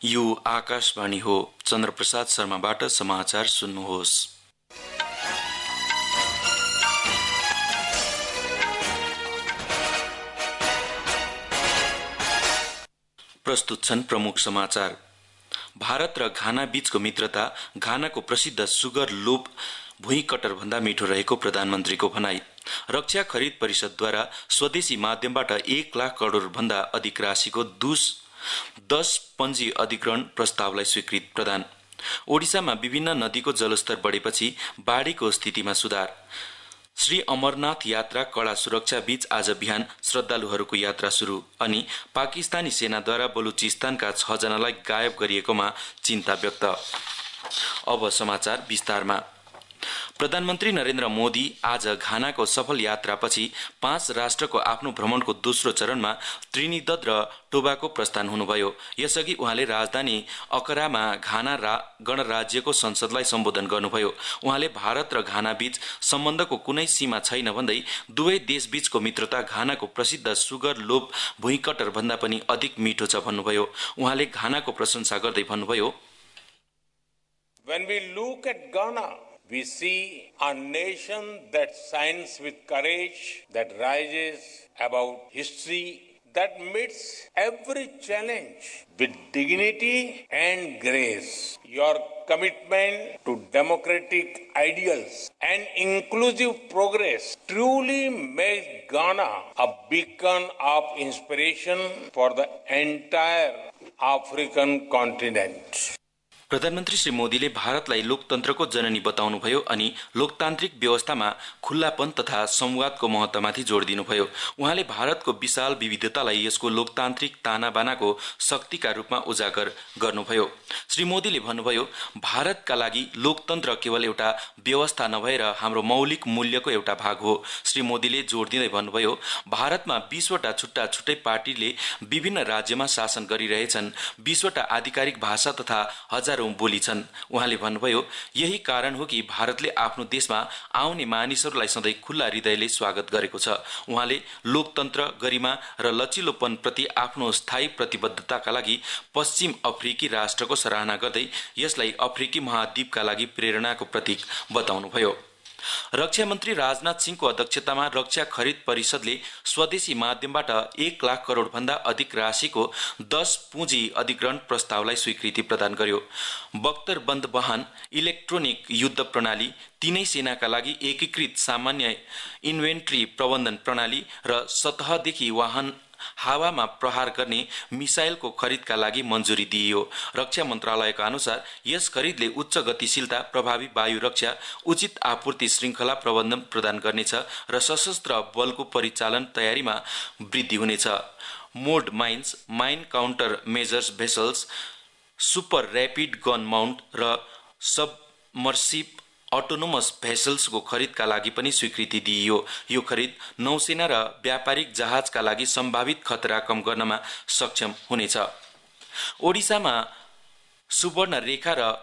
यो आकाशवाणी हो। चन्द्रप्रसाद शर्माबाट समाचार सुन्नुहोस्। प्रस्तुत छन् प्रमुख समाचार। भारत र घाना बीचको मित्रता, घानाको प्रसिद्ध सुगर लोप भुइँकटर भन्दा मिठो रहेको प्रधानमन्त्रीको भनाई। रक्षा खरिद परिषदद्वारा स्वदेशी माध्यमबाट 1 लाख करोड भन्दा अधिक राशिको 10 पञ्जी अधिग्रहण प्रस्तावलाई स्वीकृत प्रदान। ओडिसामा विभिन्न नदीको जलस्तर बढेपछि बाढीको स्थितिमा सुधार। श्री अमरनाथ यात्रा कड़ा सुरक्षा बीच आज बिहान श्रद्धालुहरूको यात्रा सुरु। अनि पाकिस्तानी सेनाद्वारा बलुचिस्तानका 6 जनालाई गायब गरिएकोमा चिन्ता व्यक्त। अब समाचार विस्तारमा। प्रधानमन्त्री नरेन्द्र मोदी आज घानाको सफल यात्रापछि 5 राष्ट्रको आफ्नो भ्रमणको दोस्रो चरणमा त्रिनिदद र टोबाको प्रस्थान हुनुभयो। यसअघि उहाँले राजधानी अकरामा घाना गणराज्यको संसदलाई सम्बोधन गर्नुभयो। उहाँले भारत र घाना बीच सम्बन्धको कुनै सीमा छैन भन्दै दुवै देशबीचको मित्रता घानाको प्रसिद्ध सुगर लोप भुइँकटर भन्दा पनि अधिक मिठो छ भन्नुभयो। उहाँले घानाको प्रशंसा गर्दै भन्नुभयो, When we look at Ghana, we see a nation that shines with courage, that rises above history, that meets every challenge with dignity and grace. Your commitment to democratic ideals and inclusive progress truly makes Ghana a beacon of inspiration for the entire African continent. प्रधानमन्त्री श्री मोदीले भारतलाई लोकतन्त्रको जननी बताउनुभयो अनि लोकतान्त्रिक व्यवस्थामा खुल्लापन तथा संवादको महत्वमाथि जोड दिनुभयो। उहाँले भारतको विशाल विविधतालाई यसको लोकतान्त्रिक तानाबानाको शक्तिका रूपमा उजागर गर्नुभयो। श्री मोदीले भन्नुभयो, भारतका लागि लोकतन्त्र केवल एउटा व्यवस्था नभएर हाम्रो मौलिक मूल्यको एउटा भाग हो। श्री मोदीले जोड दिँदै भन्नुभयो, भारतमा 20 वटा छुट्टा छुट्टै पार्टीले विभिन्न राज्यमा शासन गरिरहेछन्। 20 वटा आधिकारिक भाषा तथा हजारौं बोली छन्। उहाँले भन्नुभयो, यही कारण हो कि भारतले आफ्नो देशमा आउने मानिसहरूलाई सधैँ खुल्ला हृदयले स्वागत गरेको छ। उहाँले लोकतन्त्र, गरिमा र लचिलोपन प्रति आफ्नो स्थायी प्रतिबद्धताका लागि पश्चिम अफ्रिकी राष्ट्रको सराहना गर्दै यसलाई अफ्रिकी महाद्वीपका लागि प्रेरणाको प्रतीक बताउनुभयो। रक्षा मन्त्री राजनाथ सिंहको अध्यक्षतामा रक्षा खरिद परिषदले स्वदेशी माध्यमबाट 1 लाख करोड भन्दा अधिक राशिको 10 पुँजी अधिग्रहण प्रस्तावलाई स्वीकृति प्रदान गर्यो। बख्तरबन्द वाहन, इलेक्ट्रोनिक युद्ध प्रणाली, तीनै सेनाका लागि एकीकृत सामान्य इन्भेन्ट्री प्रबन्धन प्रणाली र सतहदेखि वाहन हावामा प्रहार गर्ने मिसाइलको खरिदका लागि मञ्जुरी दिइयो। रक्षा मन्त्रालयका अनुसार यस खरिदले उच्च गतिशीलता, प्रभावी वायु रक्षा, उचित आपूर्ति श्रृङ्खला प्रबन्धन प्रदान गर्नेछ र सशस्त्र बलको परिचालन तयारीमा वृद्धि हुनेछ। Mode mines, mine counter measures vessels, super rapid gun mount र सबमर्सिभ अटोनोमस भेसल्सको खरिदका लागि पनि स्वीकृति दिइयो। यो खरिद नौसेना र व्यापारिक जहाजका लागि सम्भावित खतरा कम गर्नमा सक्षम हुनेछ। ओडिसामा सुवर्णरेखा र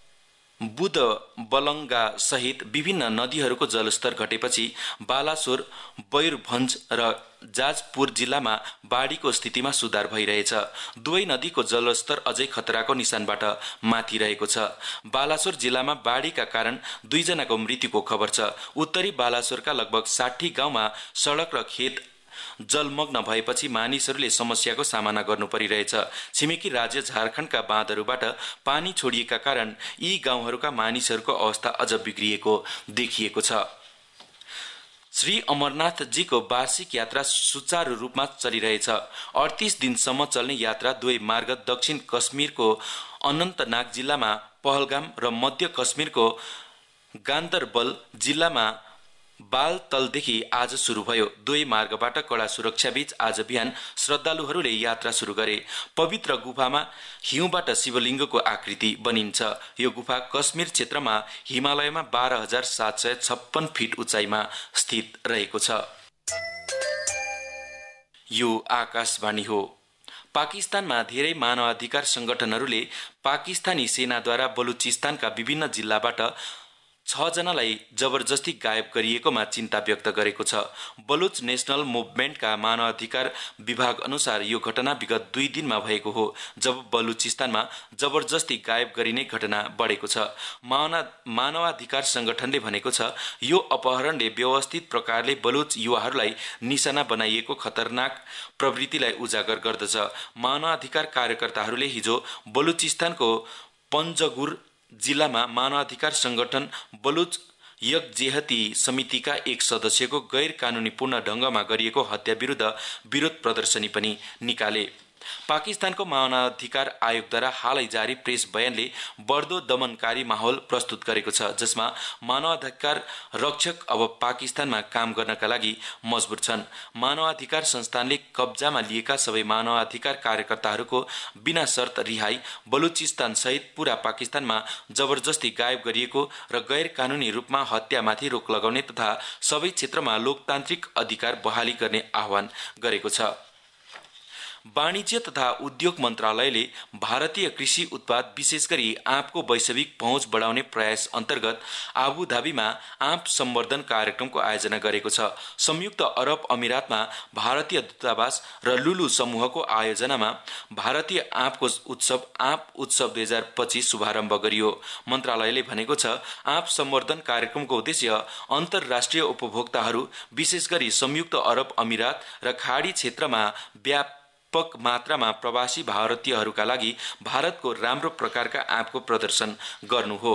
बुधबलङ्गा सहित विभिन्न नदीहरूको जलस्तर घटेपछि बालासोर, मयूरभञ्ज र जाजपुर जिल्लामा बाढीको स्थितिमा सुधार भइरहेछ। दुवै नदीको जलस्तर अझै खतराको निशानबाट माथि रहेको छ। बालासोर जिल्लामा बाढीका कारण 2 जनाको मृत्युको खबर छ। उत्तरी बालासोरका लगभग 60 गाउँमा सडक र खेत जलमग्न भएपछि मानिसहरूले समस्याको सामना गर्नु परिरहेछ। छिमेकी राज्य झारखण्डका बाँधहरूबाट पानी छोडिएका कारण यी गाउँहरूका मानिसहरूको अवस्था अझ बिग्रिएको देखिएको छ। श्री अमरनाथजीको वार्षिक यात्रा सुचारू रूपमा चलिरहेछ। 38 दिनसम्म चल्ने यात्रा दुवै मार्ग दक्षिण कश्मीरको अनन्तनाग जिल्लामा पहलगाम र मध्य कश्मीरको गान्दरबल जिल्लामा बालतलदेखि आज सुरु भयो। दुवै मार्गबाट कड़ा सुरक्षाबीच आज बिहान श्रद्धालुहरूले यात्रा सुरु गरे। पवित्र गुफामा हिउँबाट शिवलिङ्गको आकृति बनिन्छ। यो गुफा कश्मीर क्षेत्रमा हिमालयमा 12,756 फिट उचाइमा स्थित रहेको छ। यो आकाशवाणी हो। पाकिस्तानमा धेरै मानवाधिकार संगठनहरूले पाकिस्तानी सेनाद्वारा बलुचिस्तानका विभिन्न जिल्लाबाट 6 जनालाई जबरजस्ती गायब गरिएकोमा चिन्ता व्यक्त गरेको छ। बलुच नेशनल मुभमेन्टका मानवाधिकार विभाग अनुसार यो घटना विगत 2 दिनमा भएको हो, जब बलुचिस्तानमा जबरजस्ती गायब गरिने घटना बढेको छ। मानवाधिकार संगठनले भनेको छ, यो अपहरणले व्यवस्थित प्रकारले बलुच युवाहरूलाई निशाना बनाइएको खतरनाक प्रवृत्तिलाई उजागर गर्दछ। मानवाधिकार कार्यकर्ताहरूले हिजो बलुचिस्तानको पन्जगुर जिल्लामा मानवाधिकार संगठन बलुच यकजेहती समितिका एक सदस्यको गैर कानूनीपूर्ण ढंगमा गरिएको हत्या विरुद्ध विरोध प्रदर्शनी पनि निकाले। पाकिस्तानको मानवाधिकार आयोगद्वारा हालै जारी प्रेस बयानले बढ्दो दमनकारी माहौल प्रस्तुत गरेको छ, जसमा मानवाधिकार रक्षक अब पाकिस्तानमा काम गर्नका लागि मजबुर छन्। मानवाधिकार संस्थानले कब्जामा लिएका सबै मानवाधिकार कार्यकर्ताहरूको बिना शर्त रिहाई, बलुचिस्तान सहित पूरा पाकिस्तानमा जबरजस्ती गायब गरिएको र गैर कानूनी रूपमा हत्यामाथि रोक लगाउने तथा सबै क्षेत्रमा लोकतान्त्रिक अधिकार बहाली गर्ने आह्वान गरेको छ। वाणिज्य तथा उद्योग मन्त्रालयले भारतीय कृषि उत्पाद विशेष गरी आँपको वैश्विक पहुँच बढाउने प्रयास अन्तर्गत आबुधाबीमा आँप सम्वर्धन कार्यक्रमको आयोजना गरेको छ। संयुक्त अरब अमिरातमा भारतीय दूतावास र लुलु समूहको आयोजनामा भारतीय आँपको उत्सव आँप उत्सव 2025 शुभारम्भ गरियो। मन्त्रालयले भनेको छ, आँप सम्वर्धन कार्यक्रमको उद्देश्य अन्तर्राष्ट्रिय उपभोक्ताहरू विशेष गरी संयुक्त अरब अमिरात र खाडी क्षेत्रमा व्यापक मात्रामा प्रवासी भारतीयहरूका लागि भारतको राम्रो प्रकारका आँपको प्रदर्शन गर्नु हो।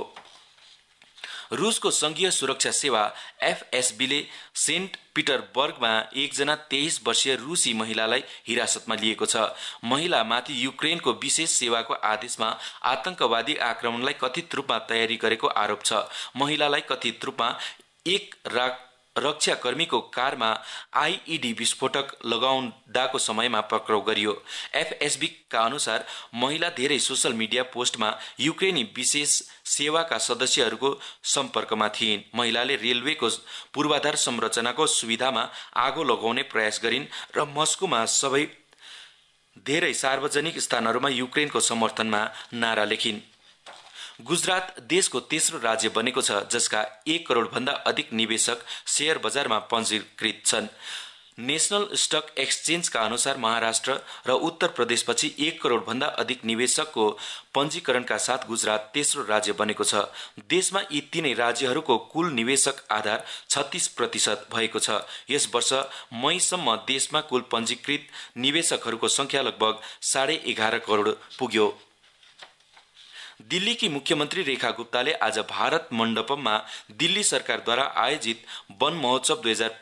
रूसको संघीय सुरक्षा सेवा एफएसबीले सेन्ट पिटरबर्गमा एकजना 23 वर्षीय रूसी महिलालाई हिरासतमा लिएको छ। महिलामाथि युक्रेनको विशेष सेवाको आदेशमा आतंकवादी आक्रमणलाई कथित रूपमा तयारी गरेको आरोप छ। महिलालाई कथित रूपमा एक रक्षाकर्मीको कारमा आईईडी विस्फोटक लगाउँदाको समयमा पक्राउ गरियो। एफएसबीका अनुसार महिला धेरै सोशल मिडिया पोस्टमा युक्रेनी विशेष सेवाका सदस्यहरूको सम्पर्कमा थिइन्। महिलाले रेलवेको पूर्वाधार संरचनाको सुविधामा आगो लगाउने प्रयास गरिन् र मस्कोमा सबै धेरै सार्वजनिक स्थानहरूमा युक्रेनको समर्थनमा नारा लेखिन्। गुजरात देशको तेस्रो राज्य बनेको छ जसका 1 करोड भन्दा अधिक निवेशक शेयर बजारमा पञ्जीकृत छन्। नेशनल स्टक एक्सचेन्जका अनुसार महाराष्ट्र र उत्तर प्रदेशपछि 1 करोड भन्दा अधिक निवेशकको पञ्जीकरणका साथ गुजरात तेस्रो राज्य बनेको छ। देशमा यी तीनै राज्यहरूको कुल निवेशक आधार 36% भएको छ। यस वर्ष मईसम्म देशमा कुल पञ्जीकृत निवेशकहरूको संख्या लगभग 11.5 करोड पुग्यो। दिल्लीकी मुख्यमन्त्री रेखा गुप्ताले आज भारत मण्डपममा दिल्ली सरकारद्वारा आयोजित वन महोत्सव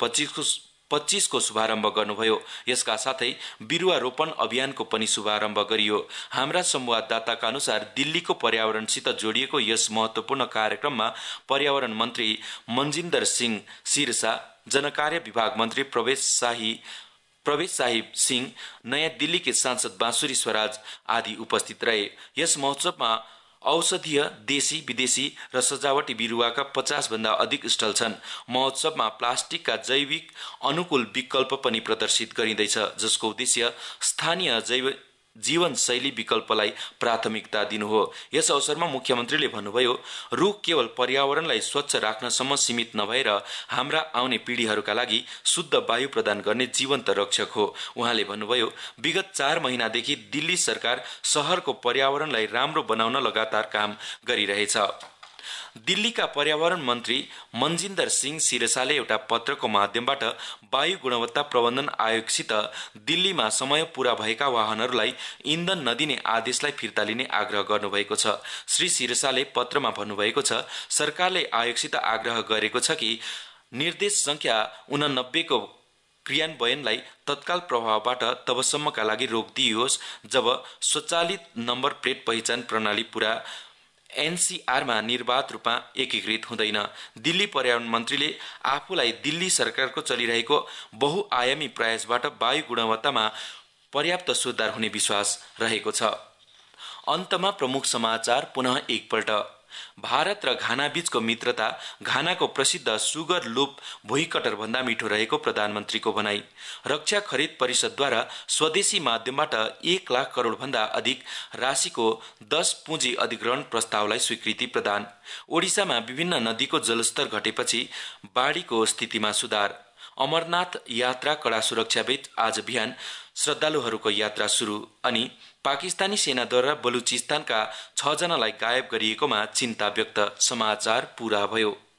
2025 को शुभारम्भ गर्नुभयो। यसका साथै बिरुवा रोपण अभियानको पनि शुभारम्भ गरियो। हाम्रा संवाददाताका अनुसार दिल्लीको पर्यावरणसित जोडिएको यस महत्वपूर्ण कार्यक्रममा पर्यावरण मन्त्री मनजिन्दर सिंह सिरसा, जनकार्य विभाग मन्त्री प्रवेश साहिब सिंह, नयाँ दिल्लीकी सांसद बाँसुरी स्वराज आदि उपस्थित रहे। यस महोत्सवमा औषधीय, देशी, विदेशी र सजावटी बिरुवाका 50 भन्दा अधिक स्टल छन्। महोत्सवमा प्लास्टिकका जैविक अनुकूल विकल्प पनि प्रदर्शित गरिँदैछ, जसको उद्देश्य स्थानीय जीवनशैली विकल्पलाई प्राथमिकता दिनु हो। यस अवसरमा मुख्यमन्त्रीले भन्नुभयो, रुख केवल पर्यावरणलाई स्वच्छ राख्नसम्म सीमित नभएर हाम्रा आउने पीढ़ीहरूका लागि शुद्ध वायु प्रदान गर्ने जीवन्त रक्षक हो। उहाँले भन्नुभयो, विगत 4 महिनादेखि दिल्ली सरकार शहरको पर्यावरणलाई राम्रो बनाउन लगातार काम गरिरहेछ। दिल्लीका पर्यावरण मन्त्री मनजिन्दर सिंह सिरसाले एउटा पत्रको माध्यमबाट वायु गुणवत्ता प्रबन्धन आयोगसित दिल्लीमा समय पूरा भएका वाहनहरूलाई इन्धन नदिने आदेशलाई फिर्ता लिने आग्रह गर्नुभएको छ। श्री सिरसाले पत्रमा भन्नुभएको छ, सरकारले आयोगसित आग्रह गरेको छ कि निर्देश संख्या 89 को क्रियान्वयनलाई तत्काल प्रभावबाट तबसम्मका लागि रोक दिइयोस् जब स्वचालित नम्बर प्लेट पहिचान प्रणाली पूरा एनसीआरमा निर्वाध रूपमा एकीकृत हुँदैन। दिल्ली पर्यावरण मन्त्रीले आफूलाई दिल्ली सरकारको चलिरहेको बहुआयामी प्रयासबाट वायु गुणवत्तामा पर्याप्त सुधार हुने विश्वास रहेको छ। अन्तमा प्रमुख समाचार पुनः एकपल्ट। भारत र घाना बीचको मित्रता घानाको प्रसिद्ध सुगर लुप भुइँकटर भन्दा मिठो रहेको प्रधानमन्त्रीको भनाई। रक्षा खरिद परिषदद्वारा स्वदेशी माध्यमबाट 1 लाख करोड भन्दा अधिक राशिको 10 पुँजी अधिग्रहण प्रस्तावलाई स्वीकृति प्रदान। ओडिसामा विभिन्न नदीको जलस्तर घटेपछि बाढीको स्थितिमा सुधार। अमरनाथ यात्रा कड़ा सुरक्षाबीच आज बिहान श्रद्धालुहरूको यात्रा सुरु। अनि पाकिस्तानी सेनाद्वारा बलुचिस्तानका 6 जनालाई गायब गरिएकोमा चिन्ता व्यक्त। समाचार पूरा भयो।